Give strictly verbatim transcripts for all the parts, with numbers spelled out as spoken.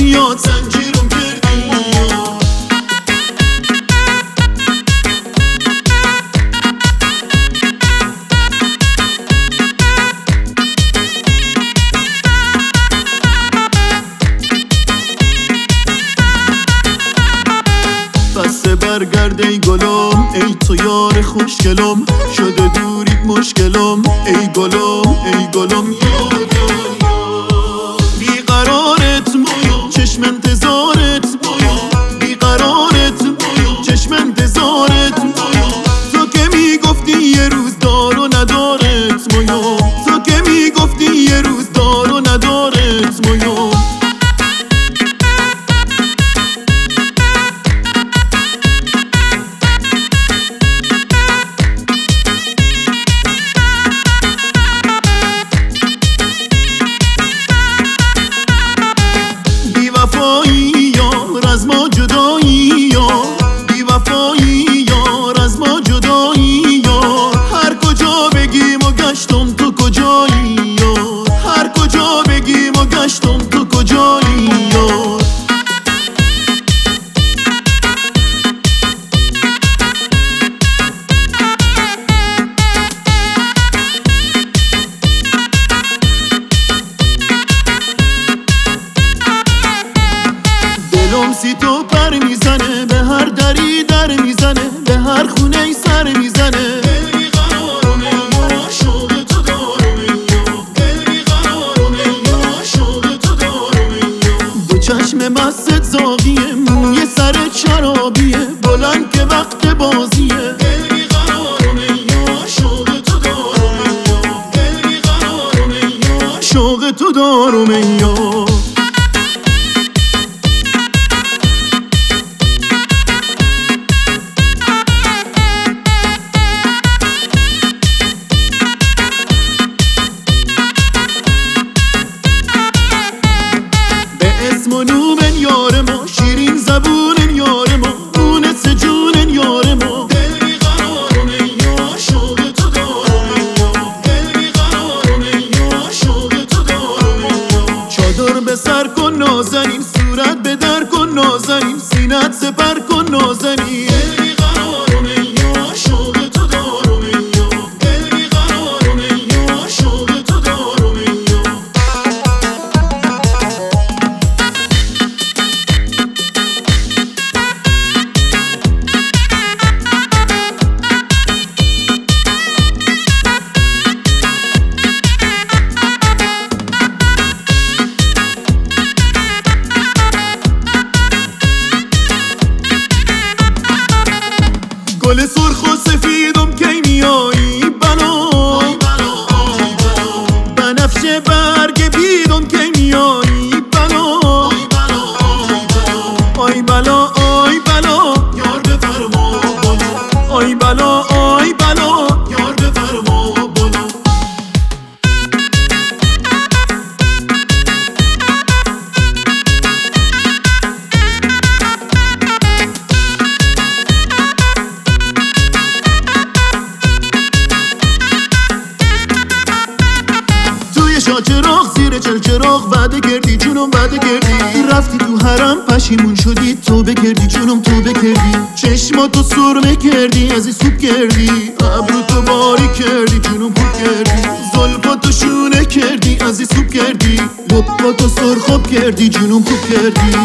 دنیا زنجیرم کردی. بسته برگرد ای گلم، ای تو یار خوشگلم، شده دورید مشکلم، ای گلم ای گلم یار بیقرارت مویا، چشم انتظارت مویا، بیقرارت مویا، چشم انتظارت مویا. تو که میگفتی یه روز دار و ندارت مویا، تو که میگفتی یه روز دار و ندارت مویا. بیوفایی یار از ما جدایی یار، بیوفایی یار از ما جدایی یار. هر کجا بگیم و گشتم تو کجایی یار، هر کجا بگیم و گشتم تو کجایی یار. دلم سی تو پر میزنه، به هر دری در میزنه، به هر خونه ای سر میزنه. دل بیقرارم ای عاشق تو دارم ای، دل بیقرارم ای عاشق تو دارم ای. دو چشم مست زاغیه، موی سرت شرابیه، بلند که وقت بازیه. دل بیقرارم ای عاشق تو دارم ای، دل بیقرارم ای عاشق تو دارم ای. اسم و نومن یار ما، شیرین زبونن یار ما، مونس جونن یار ما. دل بیقرارم ای عاشق تو دارم ای، دل بیقرارم ای عاشق تو دارم ای. چادر به سر کن نازنین، صورت به در کن نازنین، سینت سپر کن نازنین. دل بیقرارم ای عاشق تو دارم ای، دل بیقرارم ای عاشق تو دارم ای. گل سرخ و سفیدم کی میایی بلا، بنفشه برگ بیدم کی میایی بلا. آی بلا آی بلا یار بفرما بالا، آی بلا آی بلا یار بفرما بالا. چراغ زیر چل چراغ وعده کردی جونم وعده کردی، رفتی تو حرم پشیمون شدی توبه کردی جونم توبه کردی. چشماتو سرمه کردی از این سوب کردی، ابرو تو باری کردی جونم خوب کردی. زلفاتو شونه کردی از این سوب کردی، لباتو سرخاب کردی جونم خوب کردی.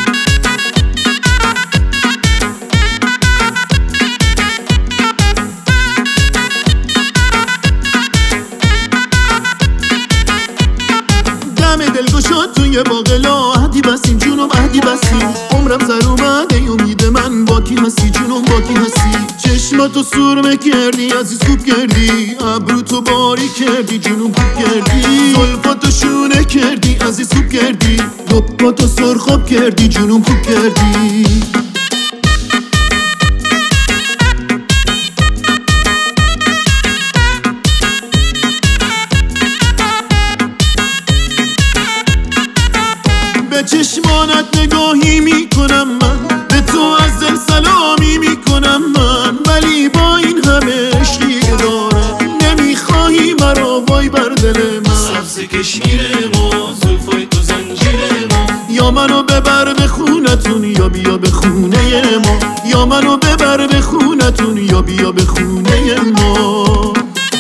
دلگشاد توی باقلا، عهدی بسیم جونم عهدی بسیم. عمرم سر اومده امید من، با کی هستی جونم با کی هستی. چشماتو سرمه کردی از این سوب کردی، ابرو تو باری کردی جونم خوب کردی. زلفاتو شونه کردی از این سوب کردی، لباتو سرخاب کردی جونم خوب کردی. به چشمانت نگاهی میکنم من، به تو از دل سلامی میکنم من. ولی با این همه عشقی که دارم نمیخواهی مرا وای بر دل من. سبز کشمیر ما، زلفای تو زنجیر ما، یا منو ببر به خونتون یا بیا به خونه ما، یا منو ببر به خونتون یا بیا به خونه ما.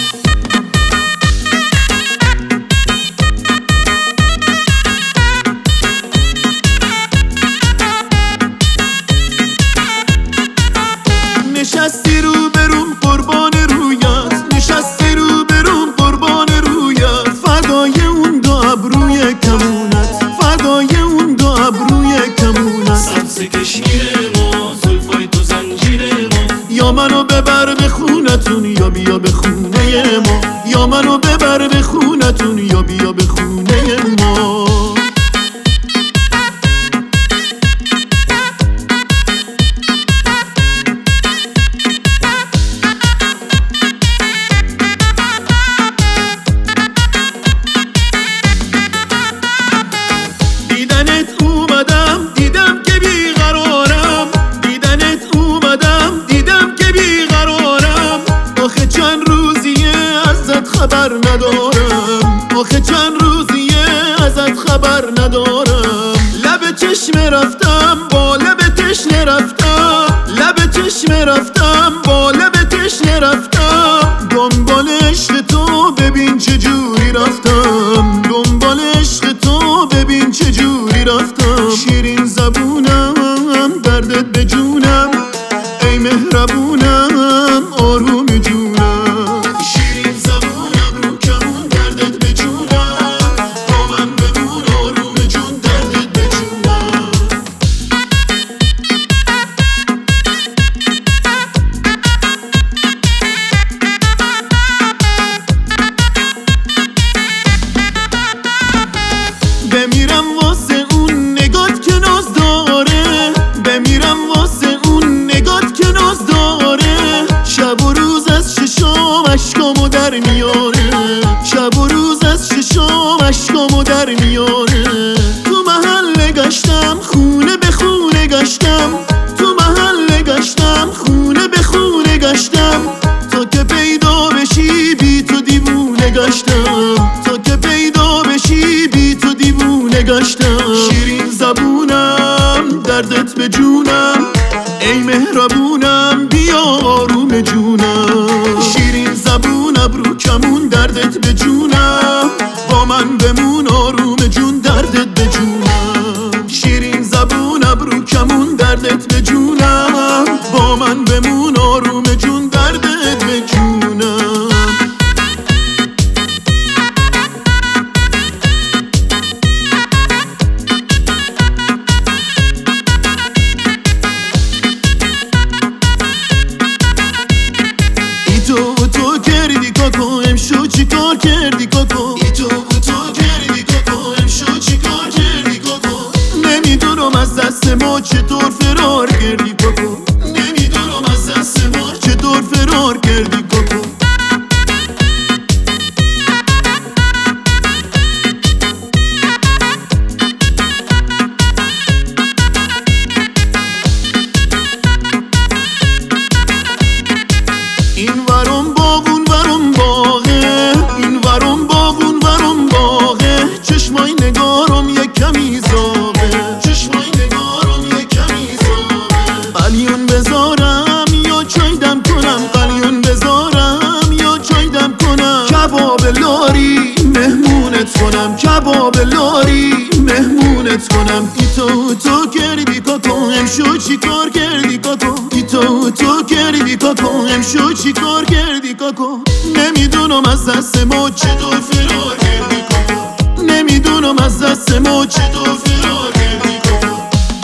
نشستی رو بروم قربان رویت، نشستی رو بروم قربان رویت، فردای اون دو ابروی کمونت، فردای اون دو ابروی کمونت. سبز کشمیر ما، زلفای تو زنجیر ما، یا منو ببر به خونتون یا بیا به خونه ما، یا منو ببر به خونتون یا بیا به خونه ما. خبر ندارم آخه چند روزیه ازت خبر ندارم. لب چشم رفتم با لب تشنه رفتم، لب چشم رفتم با لب تشنه رفتم، دنبال عشق تو ببین چه جوری رفتم، دنبال عشق تو ببین چه جوری رفتم. شیرین زبونم دردت به جونم، ای مهربونم آروم جونم. شیرین زبونم رو کمون دردت به جونم، با من بمون آروم جون دردت به جونم. بمیرم واسه اون نگات که ناز داره، بمیرم واسه اون نگات که ناز داره. شب و روز از ششام اشکامو در میاره، شب و روز از ششام اشکامو در میاره. تو محله گشتم خونه به خونه گشتم، تو محله گشتم خونه به خونه گشتم، تا که پیدا بشی بی تو دیوونه گشتم، تا که پیدا بشی بی تو دیوونه گشتم. شیرین زبونم دردت به جونم، ای مهربونم بیا آروم جونم. شیرین زبونم رو کمون دردت به جونم، با من بمون آروم جون دردت به جونم. شیرین زبونم رو کمون دردت به جونم، با من بمون آروم جون دردت به جونم. تو تو کردی کاکو امشو چی کار کردی کاکو، ای تو تو کردی کاکو امشو چی کار کردی کاکو. نمیدونم از دست ما چطور فرار کردی کاکو، نمیدونم از دست ما چطور فرار کردی کاکو. این ورم باغون ورم باغه، این ورم باغون ورم باغه. چشمای نگارم یک کمی زاغه، چشمای نگارم یک کمی زاغه. قلیون بذارم یا چای دم کنم، قلیون بذارم یا چای دم کنم. کباب لاری مهمونت کنم، کباب لاری مهمونت کنم. ای تو تو کردی کاکو امشو چی کار کردی کاکو، ای تو تو کردی کاکو امشو چی کار کردی کاکو. نمیدونم از دست ما چطور فرار کردی کاکو، نمیدونم از دست ما چطور فرار کردی کاکو.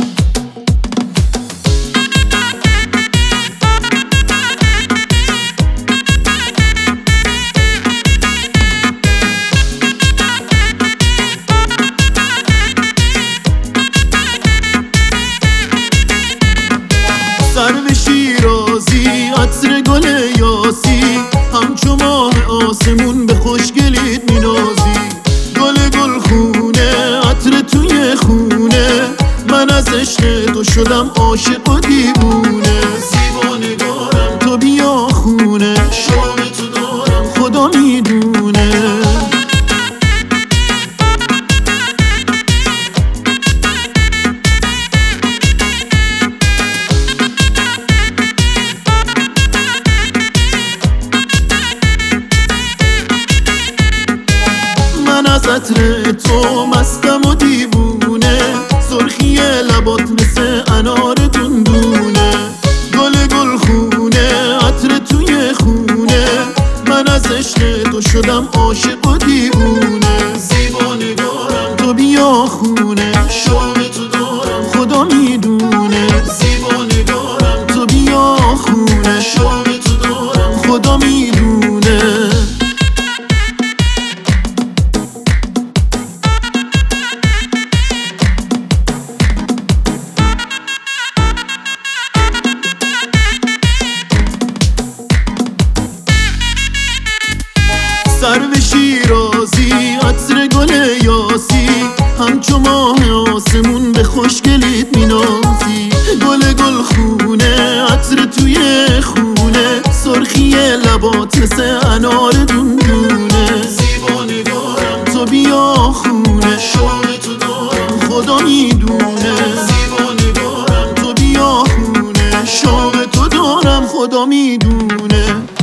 سرو شیرازی عطر گل یاسی، همچو ماه آسمون به خوشگلیت مینازی. گل گل خونه عطر توی خونه، من از عشق تو شدم عاشق و دیوونه. زیبا نگارم تو بیا خونه، شام تو دارم خدا میدونه. از عطر تو مستم و دیوونه، سرخی لبات مثل انار دندونه، گل گل خونه عطر توی خونه، من از عشق تو شدم عاشق و دیوونه. زیبا نگارم تو بیا خونه، شوق تو دارم خدا میدونه. زیبا نگارم تو بیا خونه، شوق تو دارم خدا میدونه. سرو شیرازی عطر گل یاسی، همچو ماه آسمون به خوشگلیت مینازی، گل گل خونه عطر توی خونه، سرخی لبات مثل انار دندونه. زیبا نگارم تو بیا خونه، شوق تو دارم خدا میدونه. زیبا نگارم تو بیا خونه، شوق تو دارم خدا میدونه.